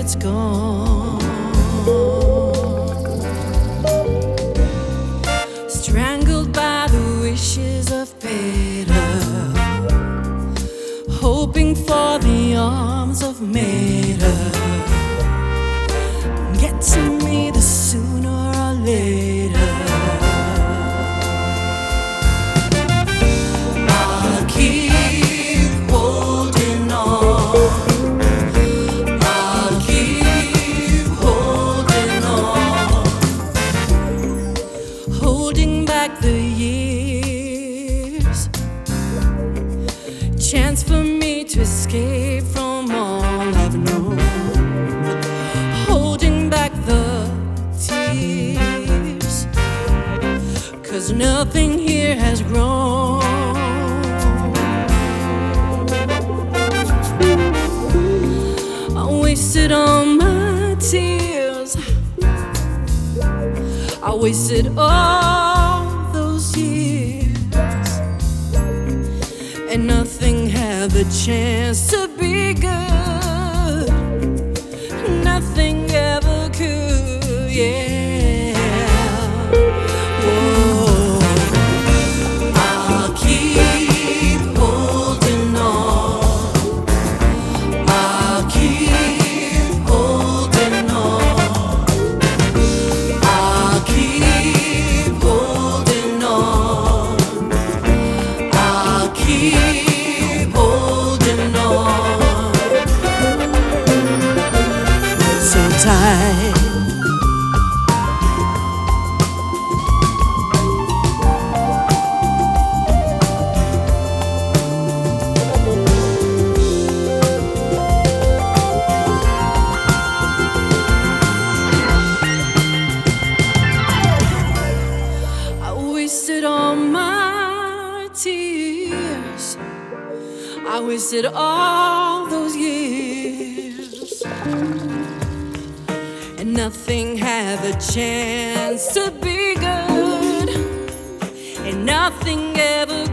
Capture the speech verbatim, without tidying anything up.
it's gone. Strangled by the wishes of better, hoping for the arms of Mater. Get to me the sooner or later. I'll keep holding on. I'll keep holding on. Holding back the years, chance for me to escape from all I've known. Holding back the tears, 'cause nothing here has grown. I wasted all my tears, I wasted all those years, and nothing had the chance to be good. Nothing ever could, yeah. Whoa. I'll keep holding on. I'll keep holding on. I'll keep holding on. I'll keep holding on. So tight. I wasted all my tears, I wasted all those years, and nothing had the chance to be good, and nothing ever